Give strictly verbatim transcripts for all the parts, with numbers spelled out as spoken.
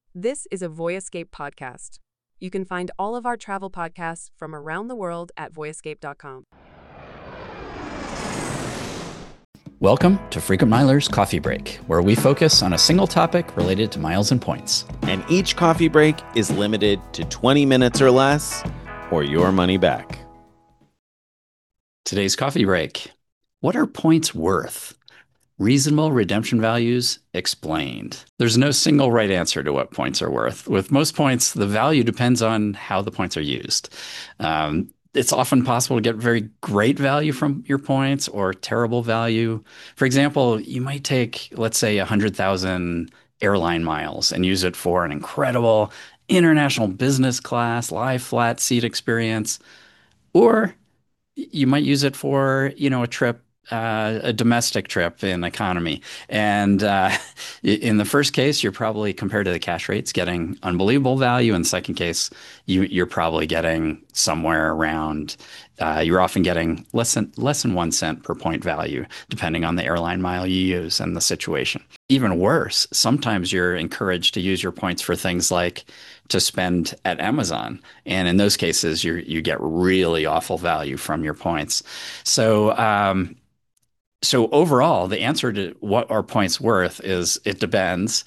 This is a Voyescape podcast. You can find all of our travel podcasts from around the world at voyescape dot com. Welcome to Frequent Miler's Coffee Break, where we focus on a single topic related to miles and points. And each coffee break is limited to twenty minutes or less, or your money back. Today's coffee break. What are points worth? Reasonable redemption values explained. There's no single right answer to what points are worth. With most points, the value depends on how the points are used. Um, it's often possible to get very great value from your points or terrible value. For example, you might take, let's say, one hundred thousand airline miles and use it for an incredible international business class, live flat seat experience. Or you might use it for, you know, a trip, uh, a domestic trip in economy. And uh, in the first case, you're probably, compared to the cash rates, getting unbelievable value. In the second case, you, you're probably getting somewhere around, uh, you're often getting less than, less than one cent per point value, depending on the airline mile you use and the situation. Even worse, sometimes you're encouraged to use your points for things like to spend at Amazon. And in those cases, you you get really awful value from your points. So, um, so overall, the answer to what are points worth is it depends.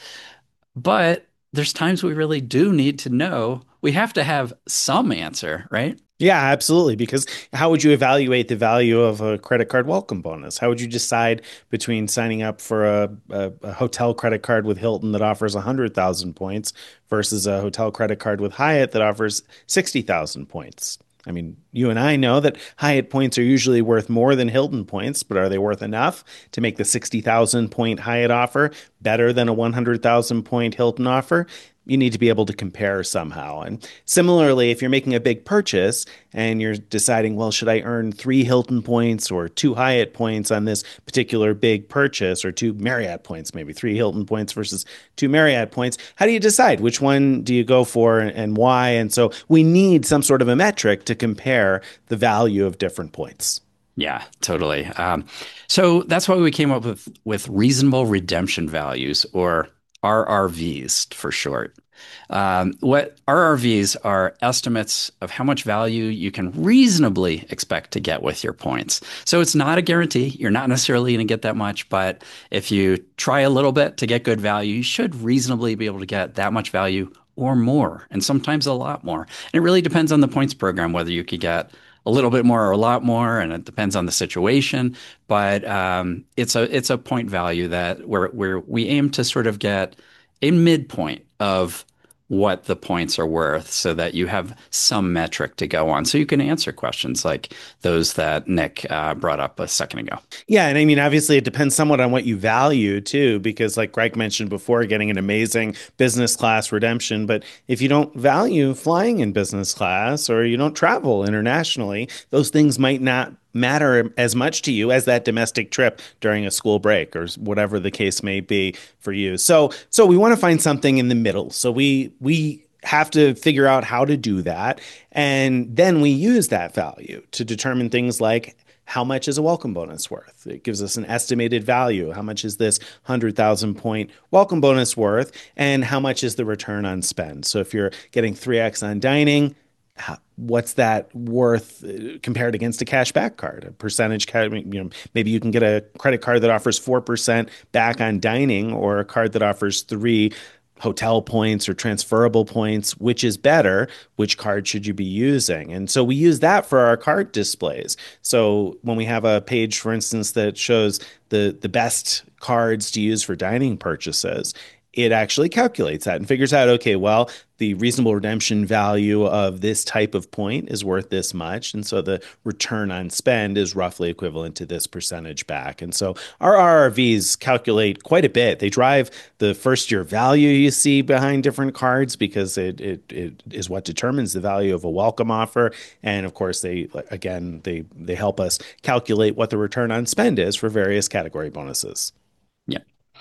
But there's times we really do need to know. We have to have some answer, right? Yeah, absolutely. Because how would you evaluate the value of a credit card welcome bonus? How would you decide between signing up for a, a, a hotel credit card with Hilton that offers one hundred thousand points versus a hotel credit card with Hyatt that offers sixty thousand points? I mean, you and I know that Hyatt points are usually worth more than Hilton points, but are they worth enough to make the sixty thousand point Hyatt offer better than a one hundred thousand point Hilton offer? You need to be able to compare somehow. And similarly, if you're making a big purchase and you're deciding, well, should I earn three Hilton points or two Hyatt points on this particular big purchase, or two Marriott points, maybe three Hilton points versus two Marriott points, how do you decide which one do you go for and why? And so we need some sort of a metric to compare the value of different points. Yeah, totally. Um, so that's why we came up with, with reasonable redemption values, or R R Vs for short. Um, what R R Vs are estimates of how much value you can reasonably expect to get with your points. So it's not a guarantee. You're not necessarily going to get that much, but if you try a little bit to get good value, you should reasonably be able to get that much value or more, and sometimes a lot more. And it really depends on the points program, whether you could get a little bit more or a lot more, and it depends on the situation. But um, it's a it's a point value that where where we aim to sort of get a midpoint of what the points are worth, so that you have some metric to go on, so you can answer questions like those that Nick uh, brought up a second ago. Yeah, and I mean, obviously, it depends somewhat on what you value too, because like Greg mentioned before, getting an amazing business class redemption. But if you don't value flying in business class, or you don't travel internationally, those things might not matter as much to you as that domestic trip during a school break, or whatever the case may be for you. So, so we want to find something in the middle. So we we have to figure out how to do that, and then we use that value to determine things like, how much is a welcome bonus worth? It gives us an estimated value. How much is this one hundred thousand point welcome bonus worth? And how much is the return on spend? So if you're getting three X on dining, how, what's that worth compared against a cash back card? A percentage, you know, maybe you can get a credit card that offers four percent back on dining, or a card that offers three hotel points or transferable points. Which is better? Which card should you be using? And so we use that for our card displays. So when we have a page, for instance, that shows the, the best cards to use for dining purchases, it actually calculates that and figures out, okay, well, the reasonable redemption value of this type of point is worth this much. And so the return on spend is roughly equivalent to this percentage back. And so our R R Vs calculate quite a bit. They drive the first year value you see behind different cards, because it, it, it is what determines the value of a welcome offer. And of course, they, again, they, they help us calculate what the return on spend is for various category bonuses. Yeah.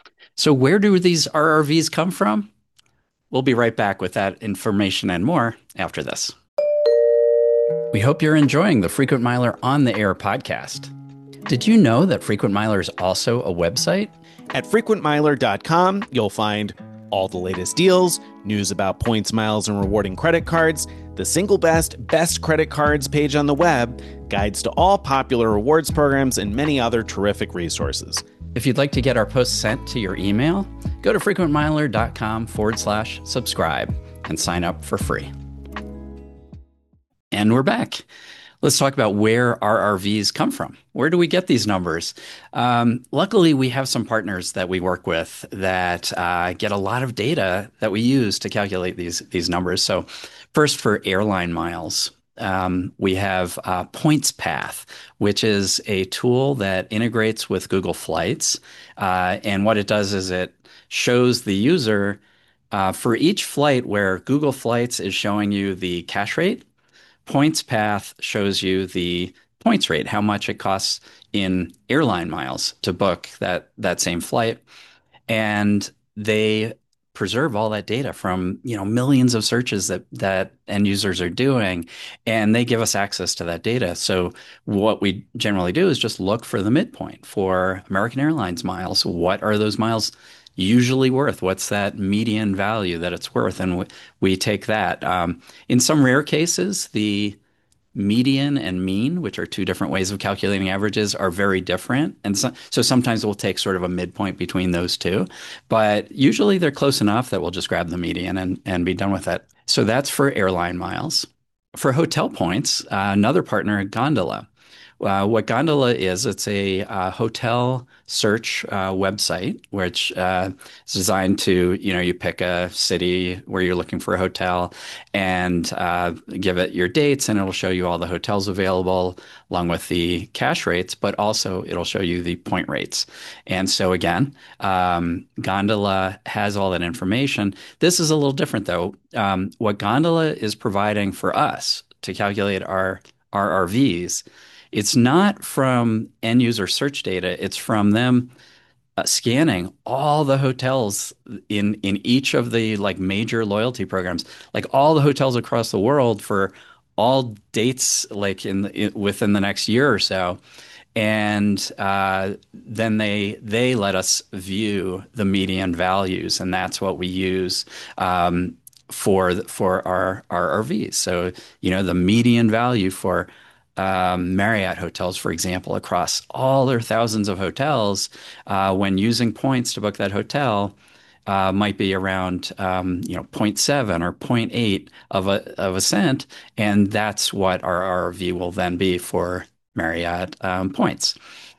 So where do these R R Vs come from? We'll be right back with that information and more after this. We hope you're enjoying the Frequent Miler on the Air podcast. Did you know that Frequent Miler is also a website? At frequent miler dot com, you'll find all the latest deals, news about points, miles, and rewarding credit cards, the single best, best credit cards page on the web, guides to all popular rewards programs, and many other terrific resources. If you'd like to get our posts sent to your email, go to frequentmiler.com forward slash subscribe and sign up for free. And we're back. Let's talk about where our R Vs come from. Where do we get these numbers? Um, luckily, we have some partners that we work with that uh, get a lot of data that we use to calculate these, these numbers. So first, for airline miles, um, we have uh, PointsPath, which is a tool that integrates with Google Flights. Uh, and what it does is it shows the user uh, for each flight where Google Flights is showing you the cash rate, PointsPath shows you the points rate, how much it costs in airline miles to book that that same flight. And they preserve all that data from, you know, millions of searches that that end users are doing, and they give us access to that data. So what we generally do is just look for the midpoint for American Airlines miles. What are those miles usually worth? What's that median value that it's worth? And we, we take that. Um, in some rare cases, the median and mean, which are two different ways of calculating averages, are very different. And so, so sometimes we'll take sort of a midpoint between those two. But usually they're close enough that we'll just grab the median and, and be done with it. So that's for airline miles. For hotel points, uh, another partner, Gondola. Uh, what Gondola is, it's a uh, hotel search uh, website, which uh, is designed to, you know, you pick a city where you're looking for a hotel and uh, give it your dates, and it'll show you all the hotels available along with the cash rates, but also it'll show you the point rates. And so again, um, Gondola has all that information. This is a little different though. Um, what Gondola is providing for us to calculate our, our R Vs, it's not from end user search data. It's from them uh, scanning all the hotels in in each of the like major loyalty programs, like all the hotels across the world for all dates, like in, the, in within the next year or so. And uh, then they they let us view the median values, and that's what we use um, for for our, our R Vs. So you know the median value for Um, Marriott hotels, for example, across all their thousands of hotels, uh, when using points to book that hotel, uh, might be around um, you know zero point seven or zero point eight of a of a cent, and that's what our R V will then be for Marriott um, points.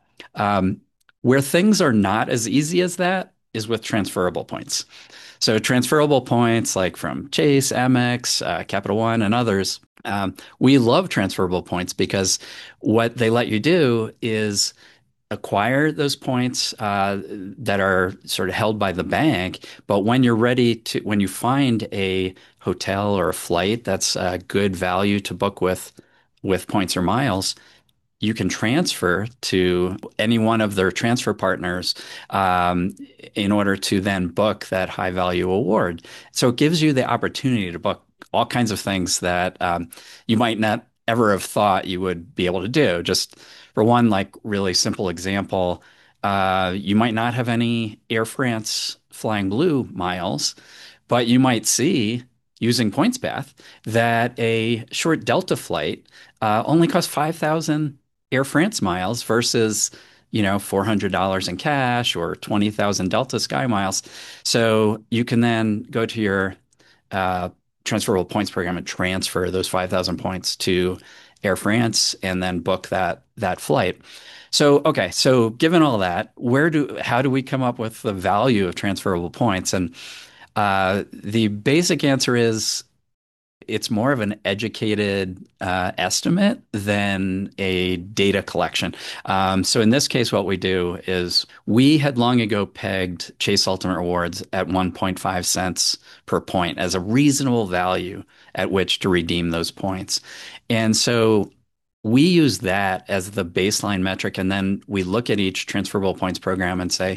Um, where things are not as easy as that is with transferable points. So transferable points like from Chase, Amex, uh, Capital One, and others. Um, we love transferable points because what they let you do is acquire those points uh, that are sort of held by the bank. But when you're ready to, when you find a hotel or a flight that's a good value to book with, with points or miles, you can transfer to any one of their transfer partners um, in order to then book that high value award. So it gives you the opportunity to book all kinds of things that um, you might not ever have thought you would be able to do. Just for one, like really simple example, uh, you might not have any Air France Flying Blue miles, but you might see using PointsPath that a short Delta flight uh, only costs five thousand Air France miles versus, you know, four hundred dollars in cash or twenty thousand Delta Sky miles. So you can then go to your uh, transferable points program and transfer those five thousand points to Air France and then book that that flight. So, okay, so given all that, where do how do we come up with the value of transferable points? And uh, the basic answer is it's more of an educated uh, estimate than a data collection. Um, so in this case, what we do is we had long ago pegged Chase Ultimate Rewards at one point five cents per point as a reasonable value at which to redeem those points. And so we use that as the baseline metric, and then we look at each transferable points program and say,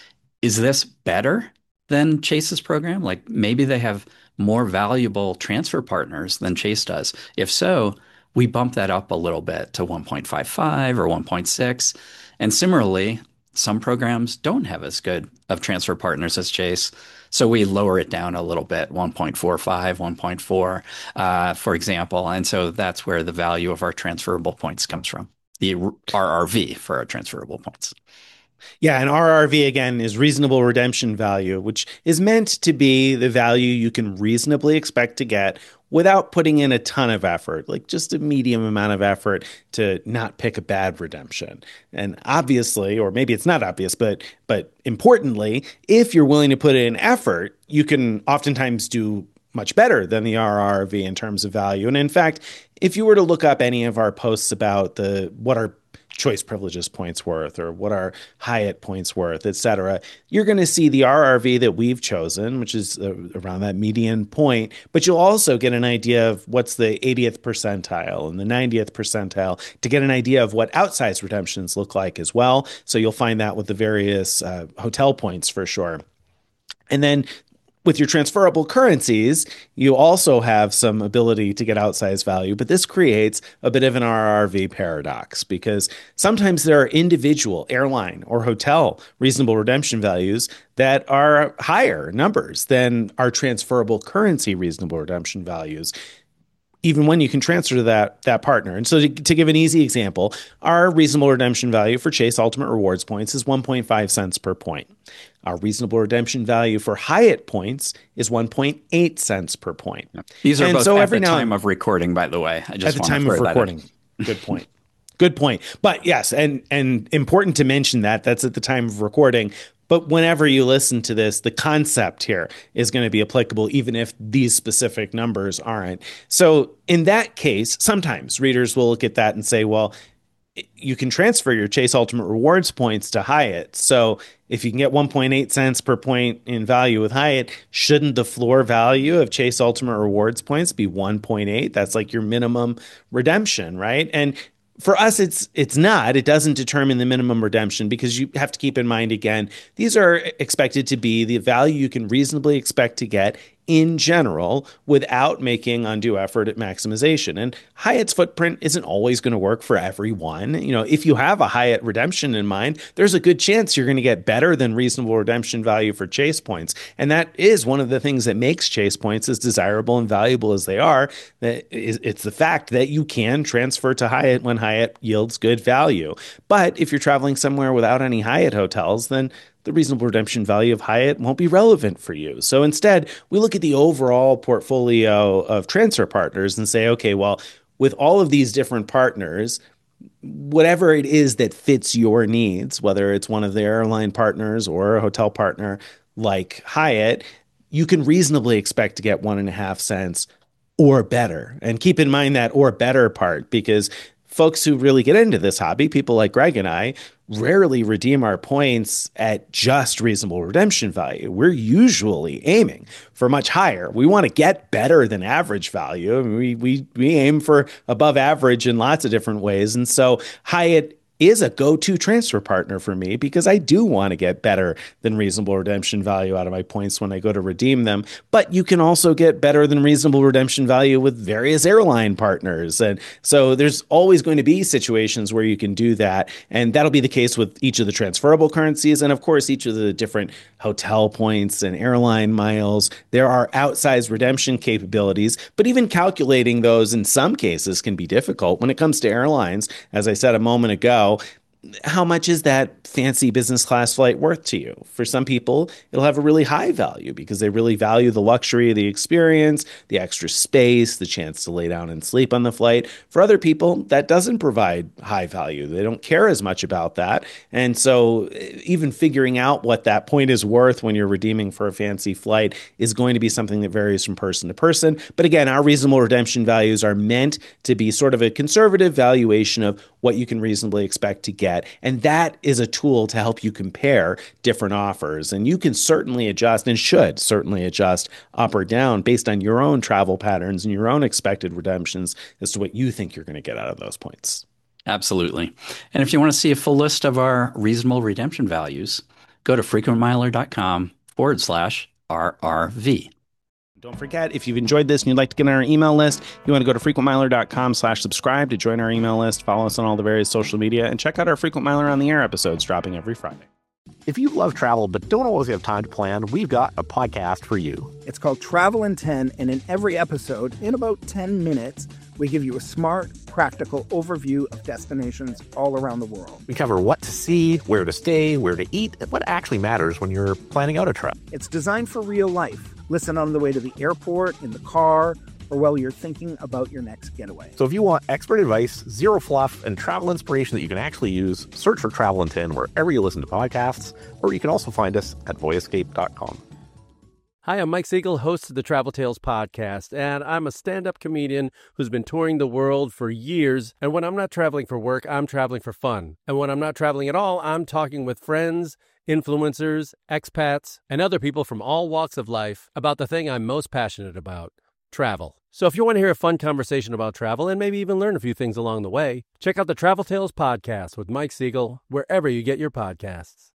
is this better than Chase's program? Like maybe they have more valuable transfer partners than Chase does. If so, we bump that up a little bit to one point five five or one point six. And similarly, some programs don't have as good of transfer partners as Chase. So we lower it down a little bit, one point four five, one point four, uh, for example. And so that's where the value of our transferable points comes from, the R R V for our transferable points. Yeah, and R R V, again, is reasonable redemption value, which is meant to be the value you can reasonably expect to get without putting in a ton of effort, like just a medium amount of effort to not pick a bad redemption. And obviously, or maybe it's not obvious, but but importantly, if you're willing to put in effort, you can oftentimes do much better than the R R V in terms of value. And in fact, if you were to look up any of our posts about the what our choice privileges points worth or what are Hyatt points worth, et cetera, you're going to see the R R V that we've chosen, which is uh, around that median point, but you'll also get an idea of what's the eightieth percentile and the ninetieth percentile to get an idea of what outsized redemptions look like as well. So you'll find that with the various uh, hotel points for sure. And then with your transferable currencies, you also have some ability to get outsized value, but this creates a bit of an R R V paradox because sometimes there are individual airline or hotel reasonable redemption values that are higher numbers than our transferable currency reasonable redemption values, even when you can transfer to that that partner. And so to, to give an easy example, our reasonable redemption value for Chase Ultimate Rewards points is one point five cents per point. Our reasonable redemption value for Hyatt points is one point eight cents per point. These are and both so at every the now time of recording, by the way. I just at the time of recording. Good point. Good point. But yes, and and important to mention that that's at the time of recording. But whenever you listen to this, the concept here is going to be applicable, even if these specific numbers aren't. So in that case, sometimes readers will look at that and say, well, you can transfer your Chase Ultimate Rewards points to Hyatt. So if you can get one point eight cents per point in value with Hyatt, shouldn't the floor value of Chase Ultimate Rewards points be one point eight? That's like your minimum redemption, right? And for us, it's it's not. It doesn't determine the minimum redemption because you have to keep in mind, again, these are expected to be the value you can reasonably expect to get in general without making undue effort at maximization. And Hyatt's footprint isn't always going to work for everyone. You know, if you have a Hyatt redemption in mind, there's a good chance you're going to get better than reasonable redemption value for Chase points. And that is one of the things that makes Chase points as desirable and valuable as they are. That is, it's the fact that you can transfer to Hyatt when Hyatt yields good value. But if you're traveling somewhere without any Hyatt hotels, then the reasonable redemption value of Hyatt won't be relevant for you. So instead, we look at the overall portfolio of transfer partners and say, okay, well, with all of these different partners, whatever it is that fits your needs, whether it's one of the airline partners or a hotel partner like Hyatt, you can reasonably expect to get one and a half cents or better. And keep in mind that or better part, because folks who really get into this hobby, people like Greg and I, rarely redeem our points at just reasonable redemption value. We're usually aiming for much higher. We want to get better than average value. We we we aim for above average in lots of different ways. And so Hyatt is a go-to transfer partner for me because I do want to get better than reasonable redemption value out of my points when I go to redeem them. But you can also get better than reasonable redemption value with various airline partners. And so there's always going to be situations where you can do that. And that'll be the case with each of the transferable currencies. And of course, each of the different hotel points and airline miles. There are outsized redemption capabilities, but even calculating those in some cases can be difficult. When it comes to airlines, as I said a moment ago, how much is that fancy business class flight worth to you? For some people, it'll have a really high value because they really value the luxury of the experience, the extra space, the chance to lay down and sleep on the flight. For other people, that doesn't provide high value. They don't care as much about that. And so even figuring out what that point is worth when you're redeeming for a fancy flight is going to be something that varies from person to person. But again, our reasonable redemption values are meant to be sort of a conservative valuation of what you can reasonably expect to get. And that is a tool to help you compare different offers. And you can certainly adjust and should certainly adjust up or down based on your own travel patterns and your own expected redemptions as to what you think you're going to get out of those points. Absolutely. And if you want to see a full list of our reasonable redemption values, go to frequentmiler.com forward slash RRV. Don't forget, if you've enjoyed this and you'd like to get on our email list, you want to go to frequentmiler.com slash subscribe to join our email list, follow us on all the various social media, and check out our Frequent Miler on the Air episodes dropping every Friday. If you love travel but don't always have time to plan, we've got a podcast for you. It's called Travel in ten, and in every episode, in about ten minutes, we give you a smart, practical overview of destinations all around the world. We cover what to see, where to stay, where to eat, and what actually matters when you're planning out a trip. It's designed for real life. Listen on the way to the airport, in the car, or while you're thinking about your next getaway. So if you want expert advice, zero fluff, and travel inspiration that you can actually use, search for Travel in ten wherever you listen to podcasts, or you can also find us at voyescape dot com. Hi, I'm Mike Siegel, host of the Travel Tales podcast, and I'm a stand-up comedian who's been touring the world for years. And when I'm not traveling for work, I'm traveling for fun. And when I'm not traveling at all, I'm talking with friends, influencers, expats, and other people from all walks of life about the thing I'm most passionate about, travel. So if you want to hear a fun conversation about travel and maybe even learn a few things along the way, check out the Travel Tales podcast with Mike Siegel wherever you get your podcasts.